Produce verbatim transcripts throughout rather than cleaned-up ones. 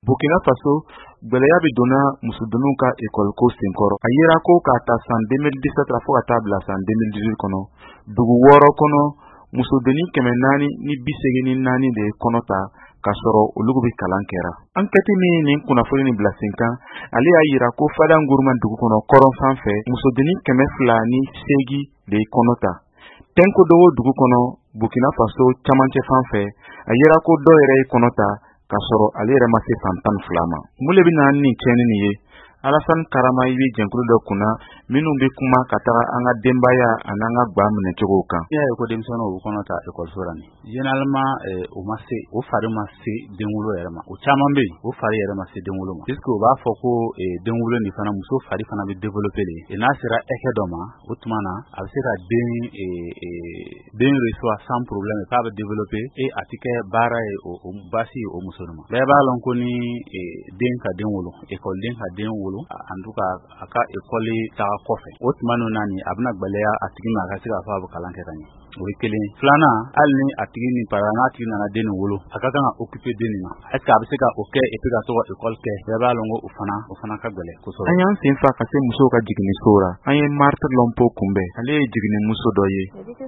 Burkina Faso gbeleya bi donna musudunu ka école ko senkɔrɔ a yera ko ka ta san deux mille dix-sept la fo ka taa bila san deux mille dix-huit kɔnɔ dugu wɔɔrɔ kɔnɔ musodenni kɛmɛ naani ni bi segin ni naani de kɔnɔ ta ka sɔrɔ olu bi kalan kɛra. Enquête min nin kunnafoni ni bila sen kan ale y'a yira ko Fada Nguruma dugu kɔnɔ kɔrɔn sanfɛ musodenni kɛmɛ fila ni seegi de kɔnɔ ta. Tenko Dogo dugu kɔnɔ Burkina Faso camancɛ fan fɛ a yera ko dɔ yɛrɛ ye kɔnɔ ta ka sɔrɔ ale yɛrɛ ma se san tan ni fila ma. Mun de bɛ na nin tiɲɛni nin ye? Alassane Karama i bɛ jɛnkulu dɔ kunna minnu bɛ kuma ka taga an ka denbaya ani an ka gba minɛcogow kan. N'i y'a ye ko denmisɛnninw u kɔnɔ ta ekɔliso la nin généralement o ma se o fari ma se denwolo yɛrɛ ma o caman bɛ yen o fari yɛrɛ ma se denwolo ma puisque u b'a fɔ ko denwolo nin fana muso fari fana bɛ développer de et n'a sera hakɛ dɔ ma o tuma na a bɛ se ka den den reçoit sans problème k'a bɛ développer et a tɛ kɛ baara ye o baasi ye o muso ma. Bɛɛ b'a lɔn ko ni den ka den wolo ekɔliden ka den wolo en tout cas a ka école taga kɔfɛ o tuma ninnu na ni a bɛna gbɛlɛya a tigi ma a ka se k'a fɔ a bɛ kalan kɛ ka ɲɛ o ye kelen. Filanan hali ni a tigi ni para n'a tigi nana den nin wolo a ka kan ka occuper den nin na est ce que a bɛ se ka o kɛ et puis ka to ka école kɛ bɛɛ b'a lɔn ko o fana o fana ka gɛlɛn kosɛbɛ. An y'an sen fa ka se musow ka jiginiso la an ye Marthe Lompo kunbɛn ale ye jiginimuso dɔ ye.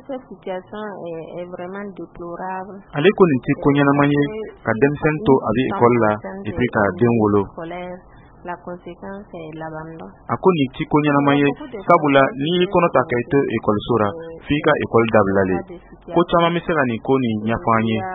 Ale ko nin tɛ ko ɲɛnama ye ka denmisɛnnin to a bɛ école la et puis ka den wolo. La conséquence est l'abandon. A ko nin ti ko ɲɛnama ye sabula n'i y'i kɔnɔ ta ka i to écoliso la f'i ka école dabilalen ko caman bɛ se ka nin ko nin ɲɛfɔ an ye.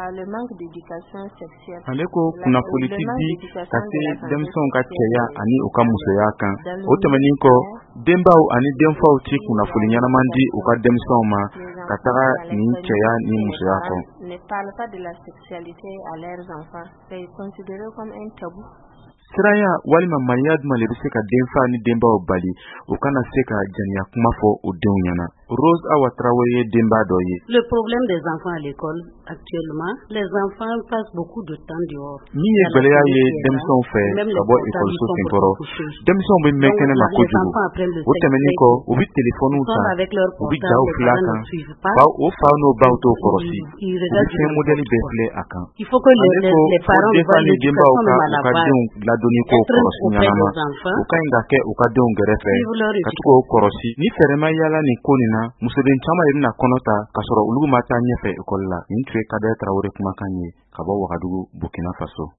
Ale ko kunnafoniti di ka se denmisɛnw ka cɛya ani u ka musoya kan o tɛmɛnin kɔ denbaw ani denfaw ti kunnafoni ɲɛnaman di u ka denmisɛnw ma ka taga nin cɛya ni musoya kɔ. Ne parle pas de la sexualité à leurs enfants, c'est considéré comme un tabou. Siranya walima mariya duma le bɛ se ka denfa ni denbaw bali u kana se ka janiya kuma fɔ u denw ɲɛna. Rose Awa Traoré ye denba dɔ ye. Le problème des enfants à l'école actuellement, les enfants passent beaucoup de temps dehors. Min ye gbɛlɛya ye denmisɛnw fɛ ka bɔ ekɔliso senkɔrɔ denmisɛnw bɛ mɛn kɛnɛma kojugu o tɛmɛnin kɔ u bɛ telefɔniw ta u bɛ jaw fila kan baw o faw n'o baw t'o kɔrɔsi u bɛ fɛn modèle bɛɛ filɛ a kan. Il faut que les, les, les parents voient l'éducation comme à la base. Doni ko kɔrɔsi ɲanama u ka ɲi ka kɛ u ka denw gɛrɛfɛ ka tugu o kɔrɔsi ni fɛrɛma yala ni ko nin na musoden caman de bɛna kɔnɔ ta ka sɔrɔ olu ma taa ɲɛfɛ ekɔli la. Nin tun ye Kadɛrɛ Tarawele kumakan ye ka bɔ Wagadugu Burkina Faso.